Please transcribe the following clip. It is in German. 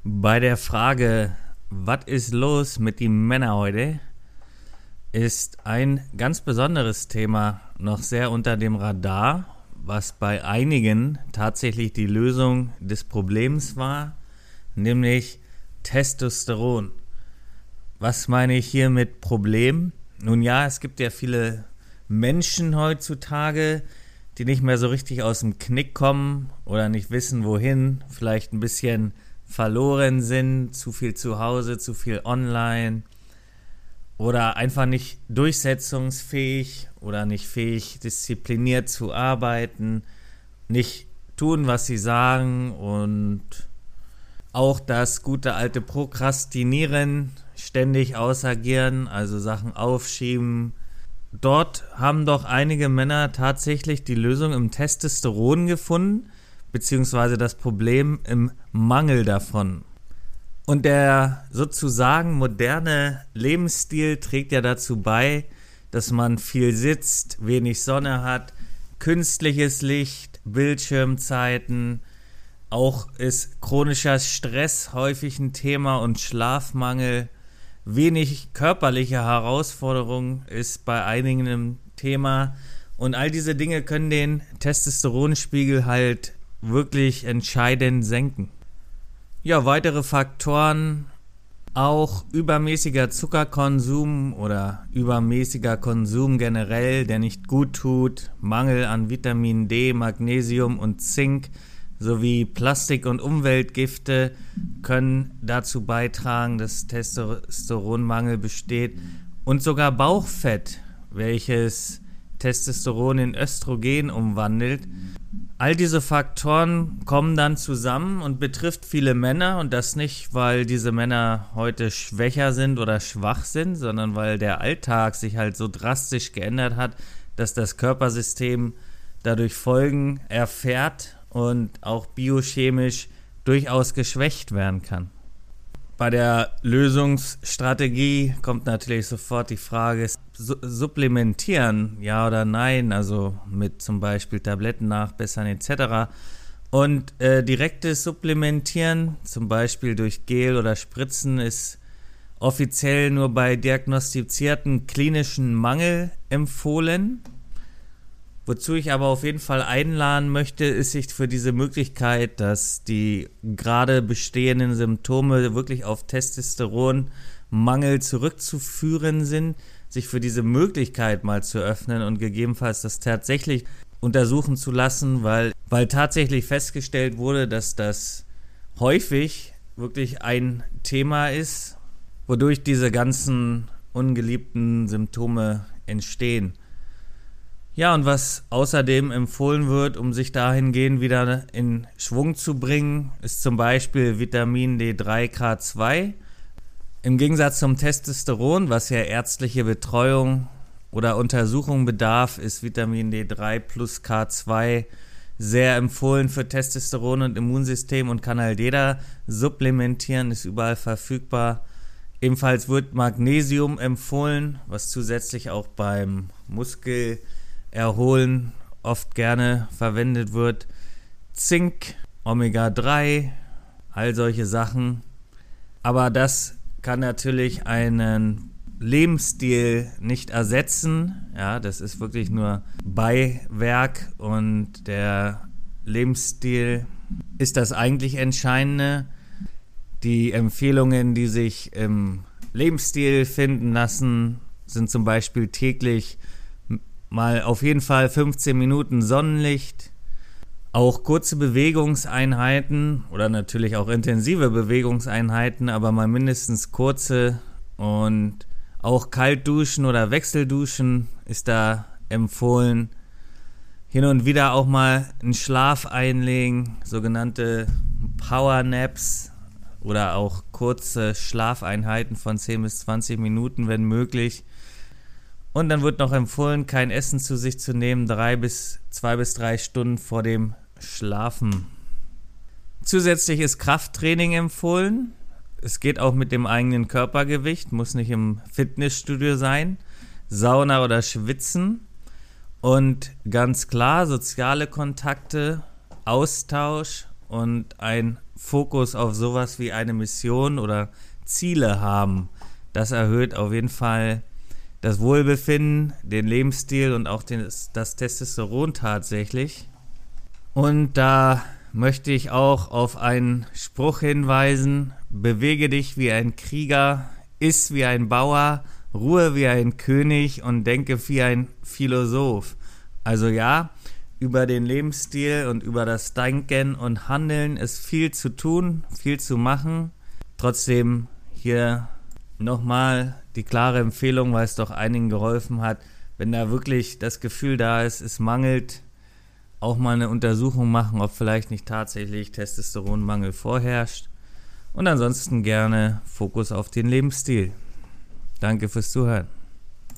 Bei der Frage, was ist los mit den Männern heute, ist ein ganz besonderes Thema noch sehr unter dem Radar, was bei einigen tatsächlich die Lösung des Problems war, nämlich Testosteron. Was meine ich hier mit Problem? Nun ja, es gibt ja viele Menschen heutzutage, die nicht mehr so richtig aus dem Knick kommen oder nicht wissen, wohin, vielleicht ein bisschen verloren sind, zu viel zu Hause, zu viel online oder einfach nicht durchsetzungsfähig oder nicht fähig, diszipliniert zu arbeiten, nicht tun, was sie sagen und auch das gute alte Prokrastinieren, ständig ausagieren, also Sachen aufschieben. Dort haben doch einige Männer tatsächlich die Lösung im Testosteron gefunden, beziehungsweise das Problem im Mangel davon. Und der sozusagen moderne Lebensstil trägt ja dazu bei, dass man viel sitzt, wenig Sonne hat, künstliches Licht, Bildschirmzeiten, auch ist chronischer Stress häufig ein Thema und Schlafmangel, wenig körperliche Herausforderung ist bei einigen ein Thema und all diese Dinge können den Testosteronspiegel halt wirklich entscheidend senken. Ja, weitere Faktoren, auch übermäßiger Zuckerkonsum oder übermäßiger Konsum generell, der nicht gut tut, Mangel an Vitamin D, Magnesium und Zink sowie Plastik- und Umweltgifte können dazu beitragen, dass Testosteronmangel besteht und sogar Bauchfett, welches Testosteron in Östrogen umwandelt. All diese Faktoren kommen dann zusammen und betrifft viele Männer und das nicht, weil diese Männer heute schwächer sind oder schwach sind, sondern weil der Alltag sich halt so drastisch geändert hat, dass das Körpersystem dadurch Folgen erfährt und auch biochemisch durchaus geschwächt werden kann. Bei der Lösungsstrategie kommt natürlich sofort die Frage, supplementieren, ja oder nein, also mit zum Beispiel Tabletten nachbessern etc. Und direktes Supplementieren, zum Beispiel durch Gel oder Spritzen, ist offiziell nur bei diagnostizierten klinischen Mangel empfohlen. Wozu ich aber auf jeden Fall einladen möchte, ist sich für diese Möglichkeit, dass die gerade bestehenden Symptome wirklich auf Testosteronmangel zurückzuführen sind, sich für diese Möglichkeit mal zu öffnen und gegebenenfalls das tatsächlich untersuchen zu lassen, weil tatsächlich festgestellt wurde, dass das häufig wirklich ein Thema ist, wodurch diese ganzen ungeliebten Symptome entstehen. Ja, und was außerdem empfohlen wird, um sich dahingehend wieder in Schwung zu bringen, ist zum Beispiel Vitamin D3K2. Im Gegensatz zum Testosteron, was ja ärztliche Betreuung oder Untersuchung bedarf, ist Vitamin D3 plus K2 sehr empfohlen für Testosteron und Immunsystem und kann halt jeder supplementieren, ist überall verfügbar. Ebenfalls wird Magnesium empfohlen, was zusätzlich auch beim Muskelerholen oft gerne verwendet wird. Zink, Omega-3, all solche Sachen. Aber das kann natürlich einen Lebensstil nicht ersetzen. Ja, das ist wirklich nur Beiwerk und der Lebensstil ist das eigentlich Entscheidende. Die Empfehlungen, die sich im Lebensstil finden lassen, sind zum Beispiel täglich mal auf jeden Fall 15 Minuten Sonnenlicht, auch kurze Bewegungseinheiten oder natürlich auch intensive Bewegungseinheiten, aber mal mindestens kurze und auch Kaltduschen oder Wechselduschen ist da empfohlen. Hin und wieder auch mal einen Schlaf einlegen, sogenannte Powernaps oder auch kurze Schlafeinheiten von 10 bis 20 Minuten, wenn möglich. Und dann wird noch empfohlen, kein Essen zu sich zu nehmen, 2 bis 3 Stunden vor dem Schlafen. Zusätzlich ist Krafttraining empfohlen. Es geht auch mit dem eigenen Körpergewicht, muss nicht im Fitnessstudio sein. Sauna oder Schwitzen. Und ganz klar, soziale Kontakte, Austausch und ein Fokus auf sowas wie eine Mission oder Ziele haben. Das erhöht auf jeden Fall das Wohlbefinden, den Lebensstil und auch das Testosteron tatsächlich. Und da möchte ich auch auf einen Spruch hinweisen: Bewege dich wie ein Krieger, iss wie ein Bauer, ruhe wie ein König und denke wie ein Philosoph. Also ja, über den Lebensstil und über das Denken und Handeln ist viel zu tun, viel zu machen. Trotzdem hier nochmal die klare Empfehlung, weil es doch einigen geholfen hat, wenn da wirklich das Gefühl da ist, es mangelt, auch mal eine Untersuchung machen, ob vielleicht nicht tatsächlich Testosteronmangel vorherrscht. Und ansonsten gerne Fokus auf den Lebensstil. Danke fürs Zuhören.